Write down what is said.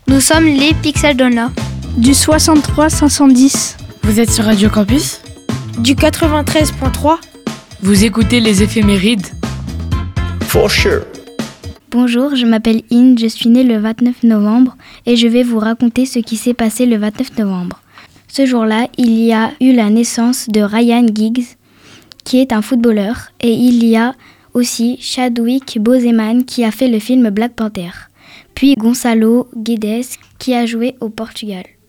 Nous sommes les Pixel Donna. Du 63 510. Vous êtes sur Radio Campus ? Du 93.3. Vous écoutez les éphémérides ? For sure. Bonjour, je m'appelle Inde, je suis née le 29 novembre et je vais vous raconter ce qui s'est passé le 29 novembre. Ce jour-là, il y a eu la naissance de Ryan Giggs, qui est un footballeur, et il y a aussi Chadwick Boseman qui a fait le film Black Panther, puis Gonçalo Guedes qui a joué au Portugal.